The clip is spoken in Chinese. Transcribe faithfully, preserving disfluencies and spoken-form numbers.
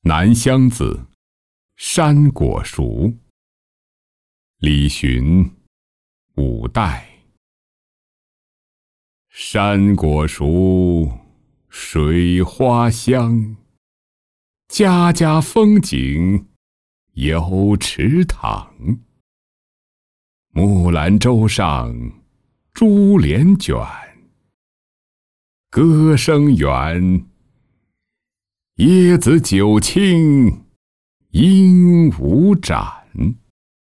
南乡子，山果熟。李寻，五代。山果熟，水花香，家家风景有池塘。木兰舟上珠帘卷，歌声远，椰子酒清莺舞展。